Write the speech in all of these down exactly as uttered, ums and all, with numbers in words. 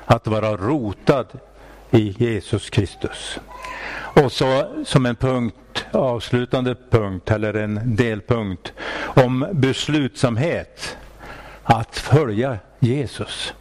att vara rotad i Jesus Kristus. Och så som en punkt, avslutande punkt eller en delpunkt om beslutsamhet att följa Jesus.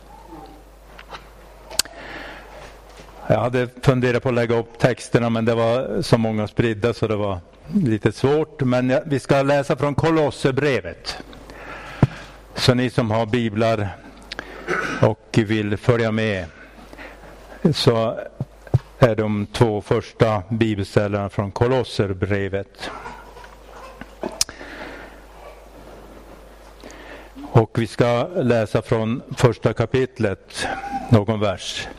Jag hade funderat på att lägga upp texterna, men det var så många spridda så det var lite svårt. Men vi ska läsa från Kolosserbrevet. Så ni som har biblar och vill följa med, så är de två första bibelställena från Kolosserbrevet. Och vi ska läsa från första kapitlet, någon vers.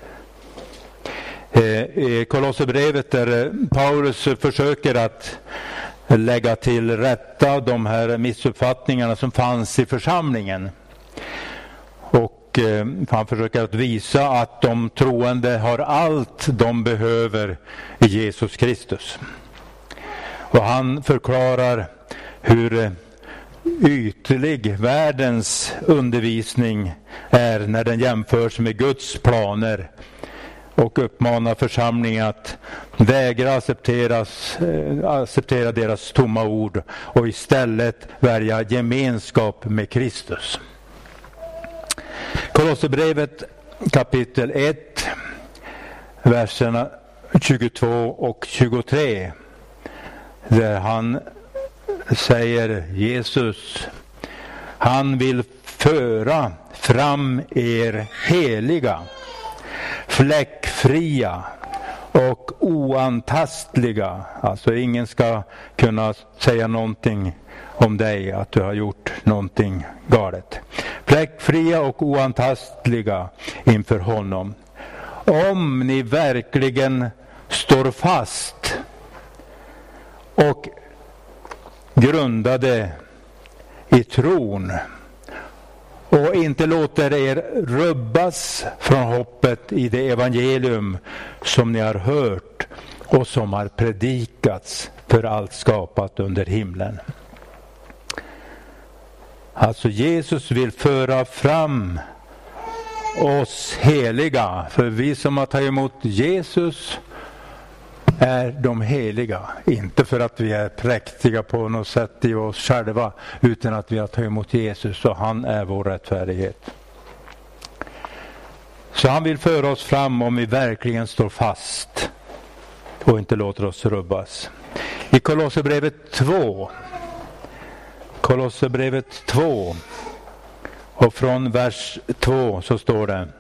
I Kolosserbrevet där Paulus försöker att lägga till rätta de här missuppfattningarna som fanns i församlingen. Och eh, han försöker att visa att de troende har allt de behöver i Jesus Kristus. Och han förklarar hur ytlig världens undervisning är när den jämförs med Guds planer, och uppmanar församlingen att vägra accepteras, äh, acceptera deras tomma ord och istället välja gemenskap med Kristus. Kolosserbrevet kapitel ett, verserna tjugotvå och tjugotre, där han säger Jesus, han vill föra fram er heliga, fläckfria och oantastliga. Alltså ingen ska kunna säga någonting om dig att du har gjort någonting galet. Fläckfria och oantastliga inför honom. Om ni verkligen står fast och grundade i tron och inte låter er rubbas från hoppet i det evangelium som ni har hört och som har predikats för allt skapat under himlen. Alltså Jesus vill föra fram oss heliga, för vi som har tagit emot Jesus är de heliga, inte för att vi är präktiga på något sätt i oss själva, utan att vi har tagit emot Jesus och han är vår rättfärdighet. Så han vill föra oss fram om vi verkligen står fast och inte låter oss rubbas. I Kolosserbrevet två, Kolosserbrevet två och från vers två så står det: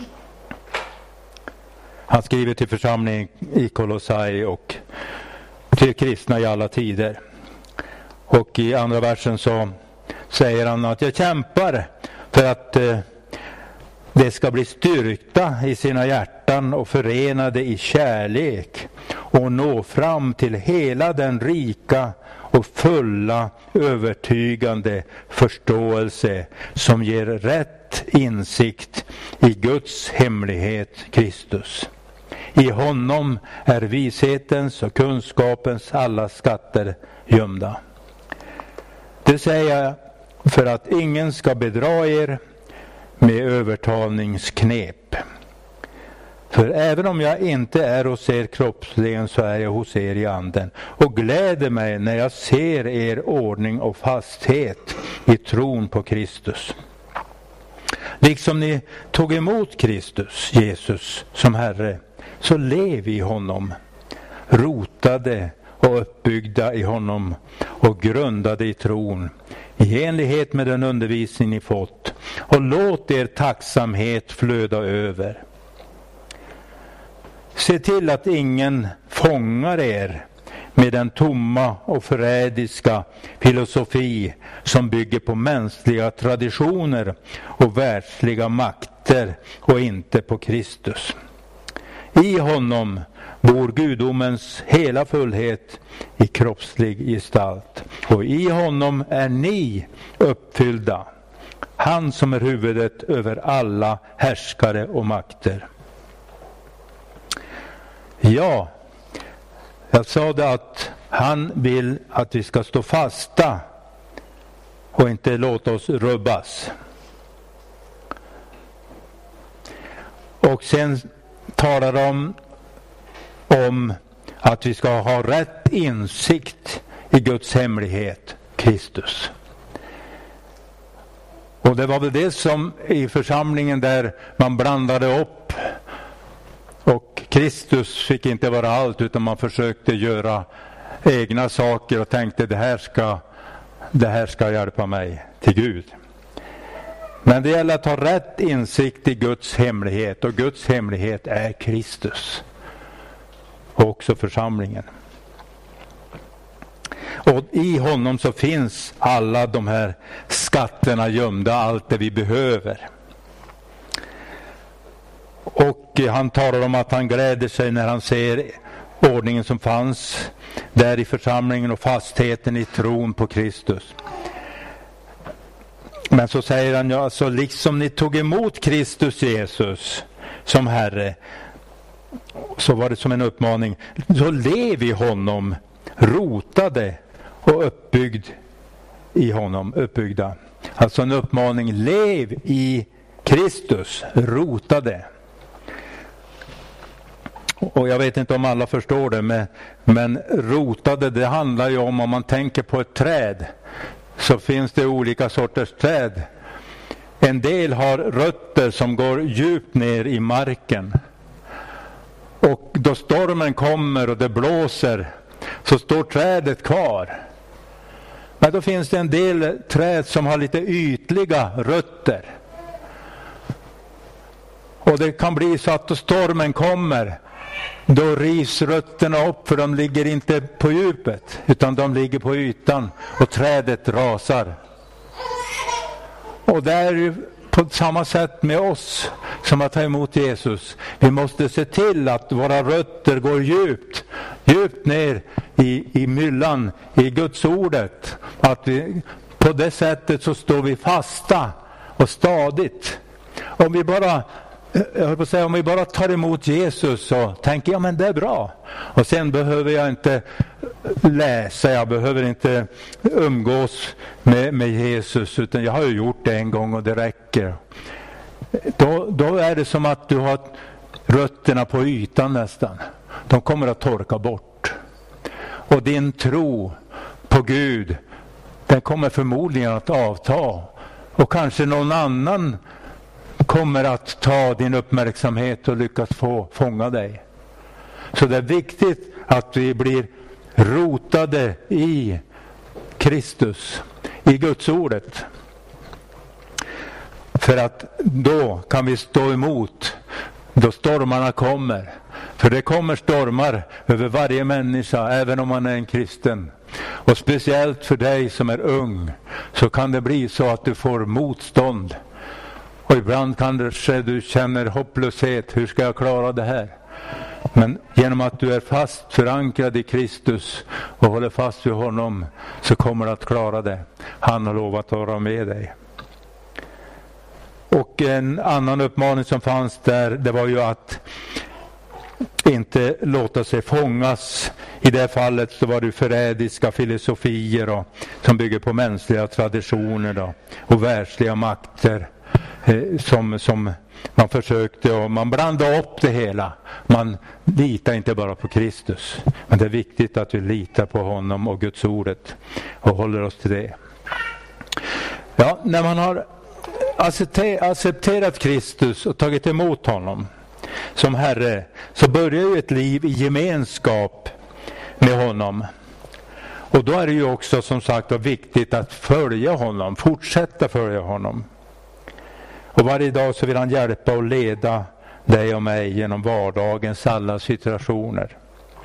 han skriver till församlingen i Kolossai och till kristna i alla tider. Och i andra versen så säger han att jag kämpar för att eh, det ska bli styrkta i sina hjärtan och förenade i kärlek och nå fram till hela den rika och fulla övertygande förståelse som ger rätt insikt i Guds hemlighet Kristus. I honom är vishetens och kunskapens alla skatter gömda. Det säger jag för att ingen ska bedra er med övertalningsknep. För även om jag inte är hos er kroppsligen så är jag hos er i anden och gläder mig när jag ser er ordning och fasthet i tron på Kristus. Liksom ni tog emot Kristus, Jesus, som Herre, så lev i honom, rotade och uppbyggda i honom och grundade i tron, i enlighet med den undervisning ni fått, och låt er tacksamhet flöda över. Se till att ingen fångar er med den tomma och förrädiska filosofi som bygger på mänskliga traditioner och världsliga makter och inte på Kristus. I honom bor gudomens hela fullhet i kroppslig gestalt, och i honom är ni uppfyllda, han som är huvudet över alla härskare och makter. Ja, jag sa det att han vill att vi ska stå fasta och inte låta oss rubbas. Och sen talar de om att vi ska ha rätt insikt i Guds hemlighet, Kristus. Och det var väl det som i församlingen där man blandade upp, och Kristus fick inte vara allt, utan man försökte göra egna saker och tänkte det här ska, det här ska hjälpa mig till Gud. Men det gäller att ha rätt insikt i Guds hemlighet, och Guds hemlighet är Kristus och också församlingen. Och i honom så finns alla de här skatterna gömda, allt det vi behöver. Och han talar om att han gläder sig när han ser ordningen som fanns där i församlingen och fastheten i tron på Kristus. Men så säger han, ja, alltså, liksom ni tog emot Kristus Jesus som Herre, så var det som en uppmaning, så lev i honom, rotade och uppbyggd i honom, uppbyggda. Alltså en uppmaning, lev i Kristus, rotade. Och jag vet inte om alla förstår det, men, men rotade, det handlar ju om, om man tänker på ett träd, så finns det olika sorters träd. En del har rötter som går djupt ner i marken. Och då stormen kommer och det blåser, så står trädet kvar. Men då finns det en del träd som har lite ytliga rötter. Och det kan bli så att då stormen kommer, då rivs rötterna upp, för de ligger inte på djupet utan de ligger på ytan och trädet rasar. Och det är på samma sätt med oss som att ta emot Jesus. Vi måste se till att våra rötter går djupt, djupt ner i, i myllan, i Guds ordet. Att vi, på det sättet så står vi fasta och stadigt. Om vi bara Jag höll på att säga, om vi bara tar emot Jesus så tänker jag, men det är bra. Och sen behöver jag inte läsa, jag behöver inte umgås med, med Jesus, utan jag har ju gjort det en gång och det räcker. Då, då är det som att du har rötterna på ytan nästan. De kommer att torka bort. Och din tro på Gud, den kommer förmodligen att avta. Och kanske någon annan kommer att ta din uppmärksamhet och lyckas få fånga dig. Så det är viktigt att vi blir rotade i Kristus, i Guds ordet. För att då kan vi stå emot då stormarna kommer. För det kommer stormar över varje människa, även om man är en kristen. Och speciellt för dig som är ung, så kan det bli så att du får motstånd. Och ibland kanske du känner hopplöshet. Hur ska jag klara det här? Men genom att du är fast förankrad i Kristus och håller fast vid honom, så kommer du att klara det. Han har lovat att vara med dig. Och en annan uppmaning som fanns där, det var ju att inte låta sig fångas. I det fallet så var det förrädiska filosofier och, som bygger på mänskliga traditioner då, och världsliga makter. Som, som man försökte, och man blandade upp det hela. Man litar inte bara på Kristus, men det är viktigt att vi litar på honom och Guds ordet och håller oss till det. Ja, när man har accepterat Kristus och tagit emot honom som Herre, så börjar ju ett liv i gemenskap med honom. Och då är det ju också som sagt viktigt att följa honom, fortsätta följa honom. Och varje dag så vill han hjälpa och leda dig och mig genom vardagens alla situationer.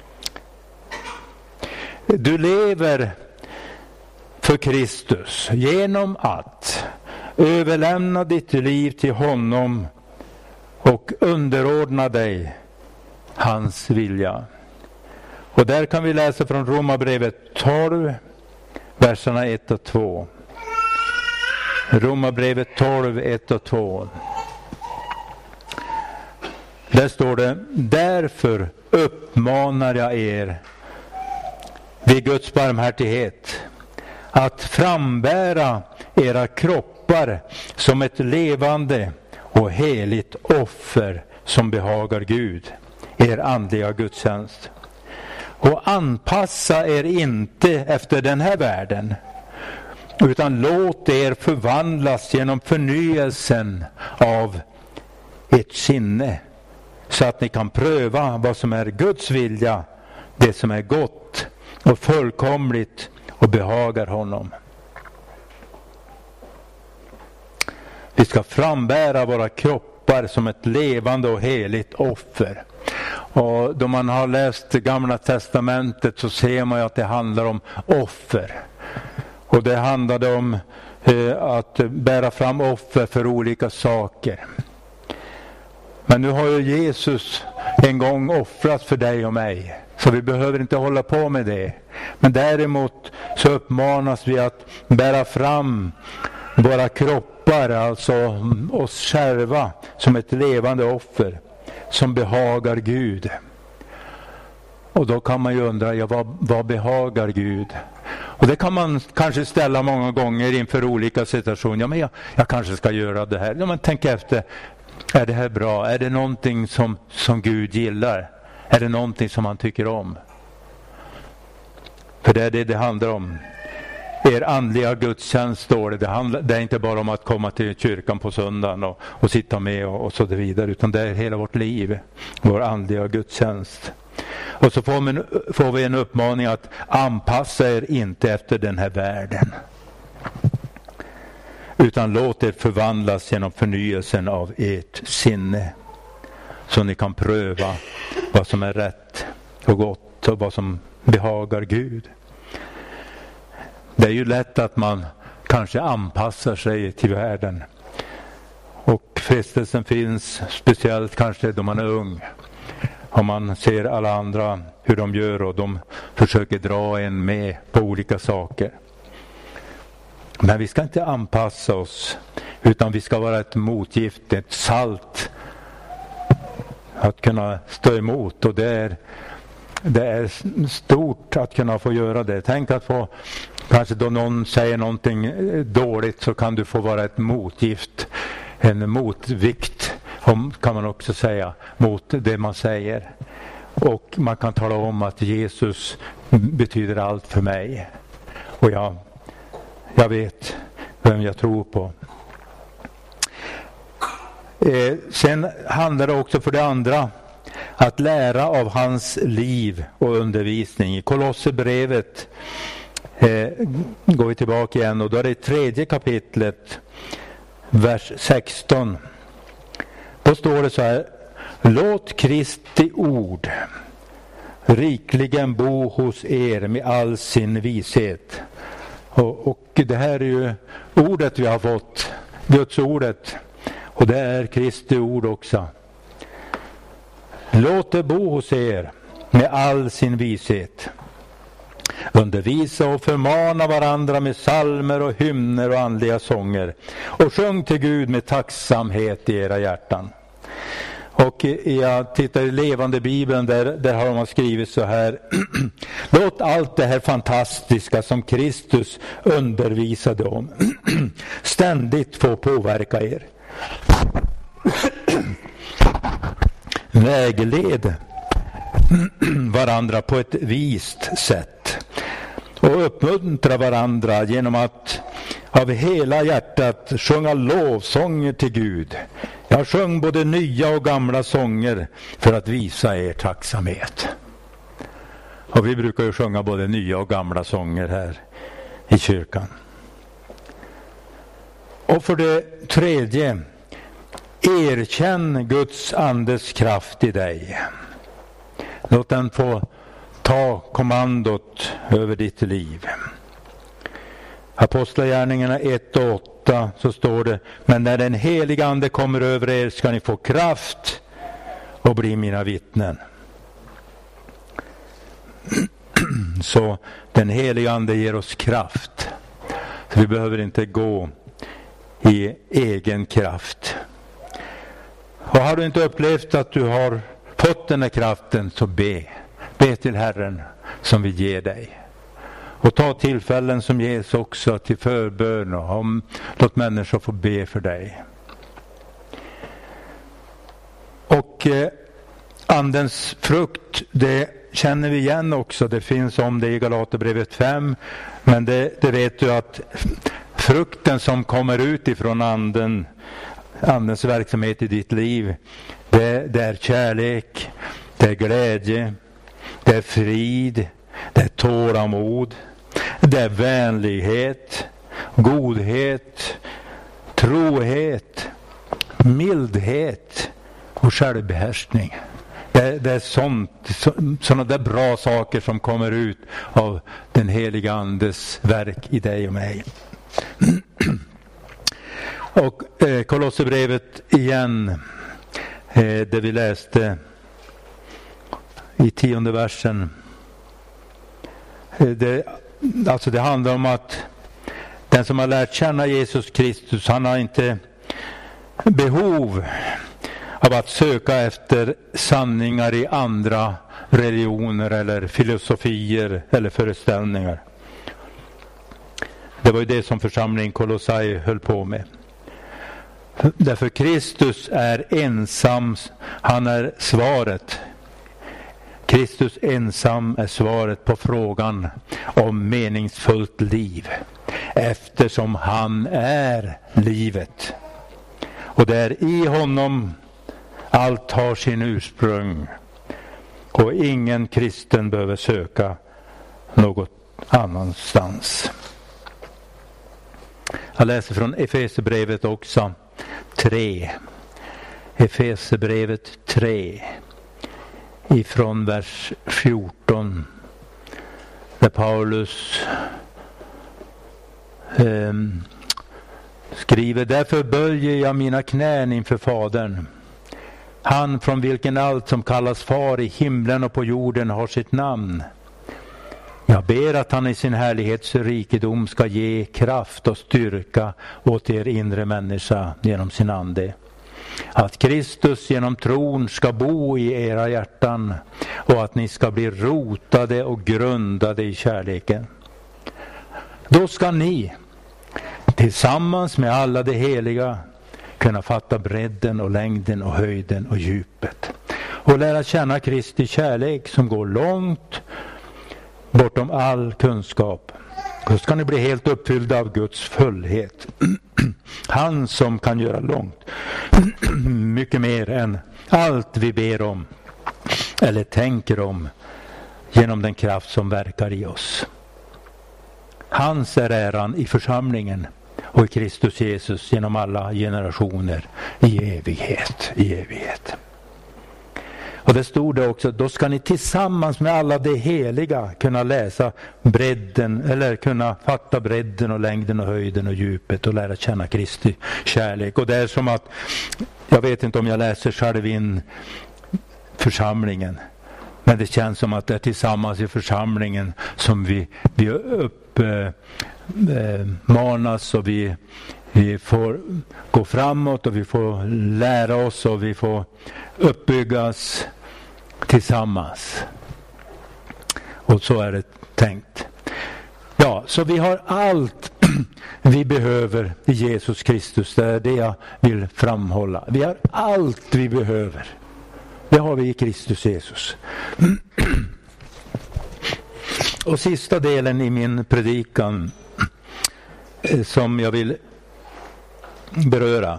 Du lever för Kristus genom att överlämna ditt liv till honom och underordna dig hans vilja. Och där kan vi läsa från Romarbrevet tolv, verserna ett och två. Romarbrevet tolv, ett och två. Där står det: därför uppmanar jag er vid Guds barmhärtighet att frambära era kroppar som ett levande och och heligt offer som behagar Gud, er andliga gudstjänst. Och anpassa er inte efter den här världen, utan låt er förvandlas genom förnyelsen av ert sinne, så att ni kan pröva vad som är Guds vilja, det som är gott och fullkomligt och behagar honom. Vi ska frambära våra kroppar som ett levande och heligt offer. Och då man har läst det gamla testamentet så ser man ju att det handlar om offer. Och det handlade om eh, att bära fram offer för olika saker. Men nu har ju Jesus en gång offrat för dig och mig. Så vi behöver inte hålla på med det. Men däremot så uppmanas vi att bära fram våra kroppar, alltså oss själva, som ett levande offer som behagar Gud. Och då kan man ju undra, ja, vad, vad behagar Gud? Och det kan man kanske ställa många gånger inför olika situationer. Ja, men jag, jag kanske ska göra det här. Ja, men tänk efter, är det här bra? Är det någonting som, som Gud gillar? Är det någonting som han tycker om? För det är det det handlar om. Er andliga gudstjänst, står det. Det, handlar, det är inte bara om att komma till kyrkan på söndagen och, och sitta med och, och så vidare. Utan det är hela vårt liv. Vår andliga gudstjänst. Och så får, man, får vi en uppmaning att anpassa er inte efter den här världen. Utan låt er förvandlas genom förnyelsen av ert sinne. Så ni kan pröva vad som är rätt och gott och vad som behagar Gud. Det är ju lätt att man kanske anpassar sig till världen. Och frestelsen finns speciellt kanske då man är ung. Om man ser alla andra hur de gör och de försöker dra en med på olika saker. Men vi ska inte anpassa oss, utan vi ska vara ett motgift, ett salt att kunna stå emot. Och det är, det är stort att kunna få göra det. Tänk att få, kanske då någon säger någonting dåligt, så kan du få vara ett motgift, en motvikt, om, kan man också säga, mot det man säger. Och man kan tala om att Jesus betyder allt för mig. Och jag, jag vet vem jag tror på. Eh, sen handlar det också för det andra att lära av hans liv och undervisning. I Kolosserbrevet eh, går vi tillbaka igen, och då är det tredje kapitlet, vers sexton. Då står det så här: låt Kristi ord rikligen bo hos er med all sin vishet. Och, och det här är ju ordet vi har fått, Guds ordet. Och det är Kristi ord också. Låt det bo hos er med all sin vishet. Undervisa och förmana varandra med psalmer och hymner och andliga sånger. Och sjung till Gud med tacksamhet i era hjärtan. Och jag tittar i levande Bibeln, där, där har man skrivit så här: låt allt det här fantastiska som Kristus undervisade om ständigt få påverka er. Vägled varandra på ett vist sätt och uppmuntra varandra genom att av hela hjärtat sjunga lovsånger till Gud. Jag sjöng både nya och gamla sånger för att visa er tacksamhet. Och vi brukar ju sjunga både nya och gamla sånger här i kyrkan. Och för det tredje, erkänn Guds andes kraft i dig. Låt den få ta kommandot över ditt liv. Apostlagärningarna ett och åtta, så står det: men när den heliga ande kommer över er ska ni få kraft och bli mina vittnen. Så den heliga ande ger oss kraft. Så vi behöver inte gå i egen kraft. Och har du inte upplevt att du har fått den här kraften, så be. Be till Herren som vill ge dig. Och ta tillfällen som ges också till förbön, och om, låt människor få be för dig. Och eh, andens frukt, det känner vi igen också. Det finns om det i Galaterbrevet fem. Men det, det vet du att frukten som kommer ut ifrån anden, andens verksamhet i ditt liv, det, det är kärlek, det är glädje, det är frid, det är tålamod, det är vänlighet, godhet, trohet, mildhet och självbehärskning. Det, det är sånt, så, sådana där bra saker som kommer ut av den heliga andes verk i dig och mig. Och eh, Kolosserbrevet igen, eh, det vi läste i tionde versen. Eh, det, alltså det handlar om att den som har lärt känna Jesus Kristus, han har inte behov av att söka efter sanningar i andra religioner eller filosofier eller föreställningar. Det var ju det som församlingen Kolossai höll på med. Därför Kristus är ensam, han är svaret. Kristus ensam är svaret på frågan om meningsfullt liv. Eftersom han är livet. Och det är i honom allt har sin ursprung. Och ingen kristen behöver söka något annanstans. Jag läser från Efesierbrevet också tre. Efesierbrevet tre. Ifrån vers fjorton. Där Paulus eh, skriver: därför böjer jag mina knän inför Fadern. Han från vilken allt som kallas far i himlen och på jorden har sitt namn. Jag ber att han i sin härlighets rikedom ska ge kraft och styrka åt er inre människa genom sin ande. Att Kristus genom tron ska bo i era hjärtan och att ni ska bli rotade och grundade i kärleken. Då ska ni tillsammans med alla de heliga kunna fatta bredden och längden och höjden och djupet. Och lära känna Kristi kärlek som går långt bortom all kunskap. Då ska ni bli helt uppfyllda av Guds fullhet. Han som kan göra långt mycket mer än allt vi ber om eller tänker om genom den kraft som verkar i oss. Hans är äran i församlingen och i Kristus Jesus genom alla generationer i evighet, i evighet. Och det stod det också, då ska ni tillsammans med alla de heliga kunna läsa bredden, eller kunna fatta bredden och längden och höjden och djupet och lära känna Kristi kärlek. Och det är som att, jag vet inte om jag läser själv in församlingen, men det känns som att det är tillsammans i församlingen som vi, vi uppmanas och vi, vi får gå framåt och vi får lära oss och vi får uppbyggas tillsammans. Och så är det tänkt. Ja, så vi har allt vi behöver i Jesus Kristus. Det är det jag vill framhålla. Vi har allt vi behöver. Det har vi i Kristus Jesus. Och sista delen i min predikan som jag vill beröra.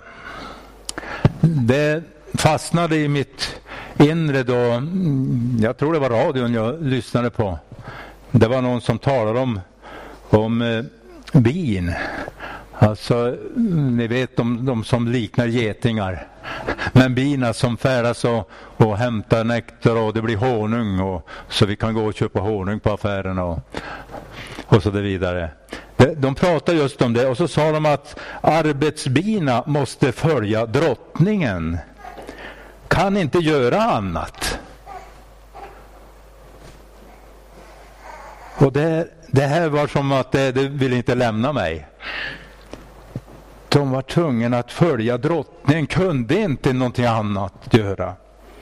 Det fastnade i mitt inre då, jag tror det var radion jag lyssnade på. Det var någon som talade om, om eh, bin. Alltså, ni vet de, de som liknar getingar. Men bina som färdas och, och hämtar nektar och det blir honung. Och, så vi kan gå och köpa honung på affären och, och så det vidare. De, de pratar just om det och så sa de att arbetsbina måste följa drottningen. Kan inte göra annat. Och det, det här var som att det, det vill inte lämna mig. De var tvungna att följa drottningen, kunde inte någonting annat göra.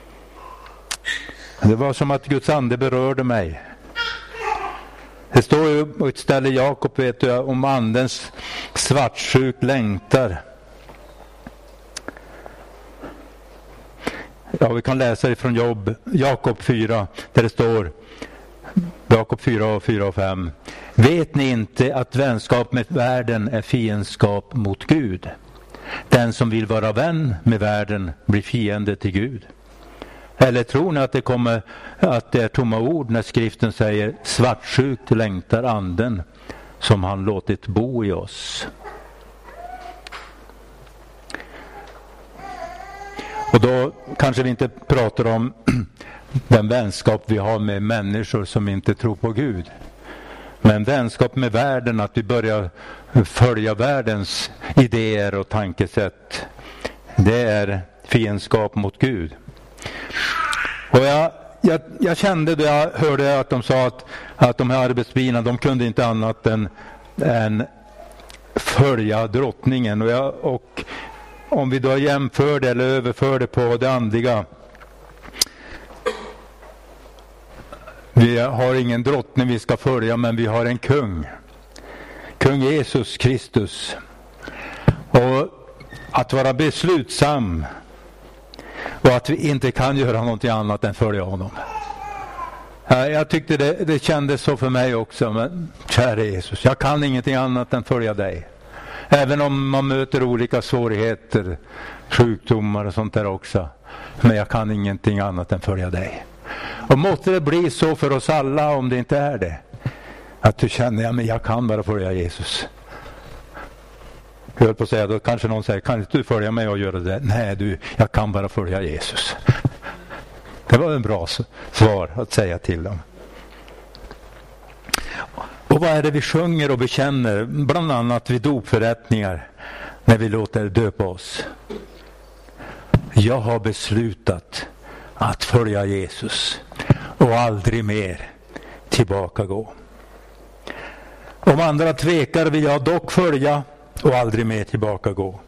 Det var som att Guds ande berörde mig. Det står ju på ett ställe i Jakob, vet du, om andens svartsjuk längtar. ja, vi kan läsa ifrån Jobb, Jakob fyra, där det står, Jakob fyra, fyra och fem. Vet ni inte att vänskap med världen är fiendskap mot Gud? Den som vill vara vän med världen blir fiende till Gud. Eller tror ni att det kommer att det är tomma ord när skriften säger svartsjukt längtar anden som han låtit bo i oss? Och då kanske vi inte pratar om den vänskap vi har med människor som inte tror på Gud. Men vänskap med världen, att vi börjar följa världens idéer och tankesätt, det är fiendskap mot Gud. Och jag, jag, jag kände då jag hörde att de sa att, att de här arbetsbilarna, de kunde inte annat än, än följa drottningen. Och, jag, och om vi då jämför det eller överför det på det andliga. Vi har ingen drottning vi ska följa, men vi har en kung. Kung Jesus Kristus. Och att vara beslutsam och att vi inte kan göra något annat än följa honom. Jag tyckte det, det kändes så för mig också. Men kära Jesus, jag kan ingenting annat än följa dig. Även om man möter olika svårigheter, sjukdomar och sånt där också. Men jag kan ingenting annat än följa dig. Och måste det bli så för oss alla, om det inte är det. Att du känner, ja men jag kan bara följa Jesus. Jag höll på att säga, då kanske någon säger, kan inte du följa mig och göra det? Nej du, jag kan bara följa Jesus. Det var en bra svar att säga till dem. Och vad är det vi sjunger och bekänner? Bland annat vid dopförrättningar, när vi låter döpa oss. Jag har beslutat att följa Jesus och aldrig mer tillbaka gå. Om andra tvekar vill jag dock följa och aldrig mer tillbaka gå.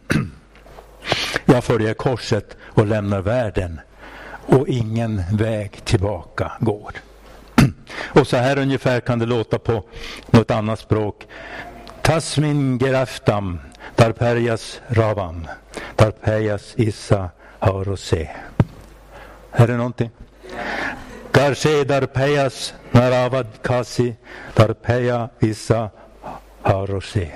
Jag följer korset och lämnar världen och ingen väg tillbaka går. Och så här ungefär kan det låta på något annat språk. Tasmin geraftam darperjas ravam darperjas issa harose. Är det någonting? Garse darperjas naravad kasi darperja issa harose.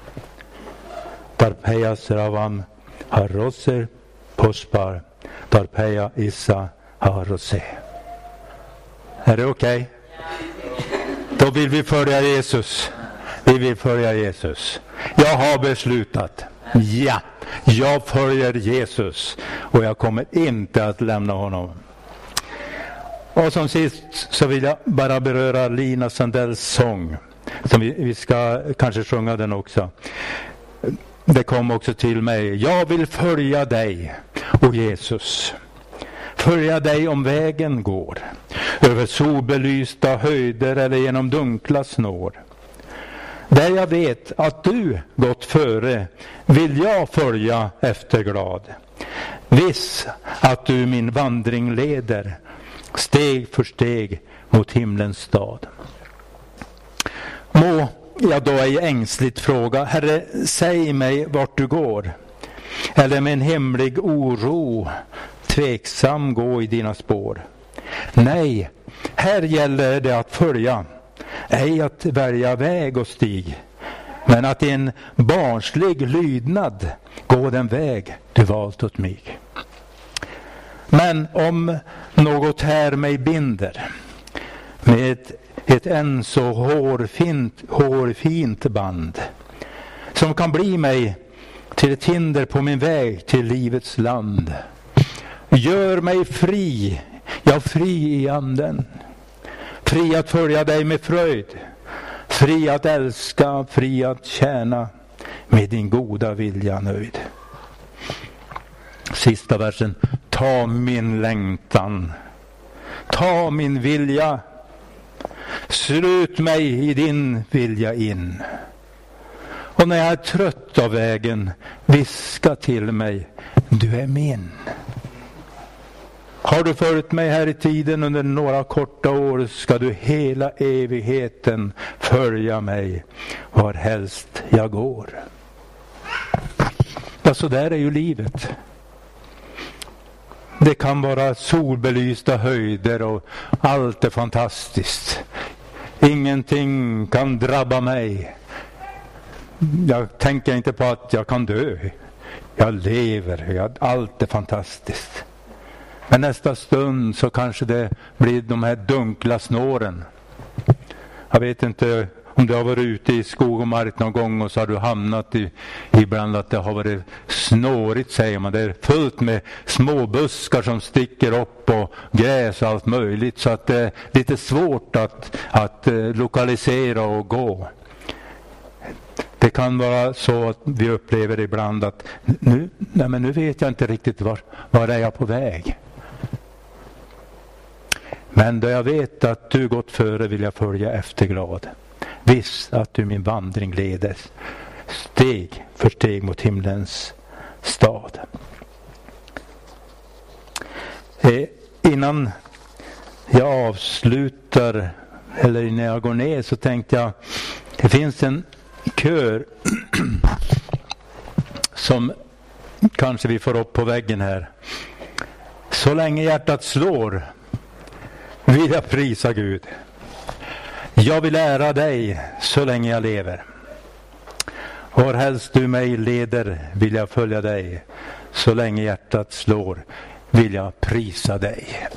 Darperjas ravam haroser pospar darperja issa harose. Är det okej? Okay? Då vill vi följa Jesus. Vi vill följa Jesus. Jag har beslutat. Ja, jag följer Jesus. Och jag kommer inte att lämna honom. Och som sist så vill jag bara beröra Lina Sandells sång. Som vi, vi ska kanske sjunga den också. Det kom också till mig. Jag vill följa dig, o Jesus. Följa dig om vägen går. Över solbelysta höjder eller genom dunkla snår. Där jag vet att du gått före vill jag följa efter glad. Viss att du min vandring leder steg för steg mot himlens stad. Må jag då ej ängsligt fråga, Herre, säg mig vart du går. Eller med en hemlig oro tveksam gå i dina spår. Nej, här gäller det att följa, ej att välja väg och stig, men att i en barnslig lydnad gå den väg du valt åt mig. Men om något här mig binder med ett, ett än så hårfint, hårfint band som kan bli mig till ett hinder på min väg till livets land, gör mig fri, ja fri i anden, fri att följa dig med fröjd, fri att älska, fri att tjäna, med din goda vilja nöjd. Sista versen. Ta min längtan, ta min vilja, slut mig i din vilja in. Och när jag är trött av vägen, viska till mig, du är min. Har du följt mig här i tiden under några korta år, ska du hela evigheten följa mig var helst jag går. Ja, så där är ju livet. det kan vara solbelysta höjder och allt är fantastiskt. Ingenting kan drabba mig. Jag tänker inte på att jag kan dö. Jag lever, jag, allt är fantastiskt. Men nästa stund så kanske det blir de här dunkla snåren. Jag vet inte om du har varit ute i skog och mark någon gång och så har du hamnat i, ibland att det har varit snårigt, säger man. Det är fullt med små buskar som sticker upp och gräs och allt möjligt, så att det är lite svårt att, att lokalisera och gå. Det kan vara så att vi upplever ibland att nu, nej men nu vet jag inte riktigt var, var är jag på väg. Men då jag vet att du gått före vill jag följa efter glad. Visst att du min vandring leder steg för steg mot himlens stad. Eh, innan jag avslutar, eller innan jag går ner, så tänkte jag, det finns en kör som kanske vi får upp på väggen här. Så länge hjärtat slår vill jag prisa Gud. Jag vill ära dig så länge jag lever. Var helst du mig leder vill jag följa dig. Så länge hjärtat slår vill jag prisa dig.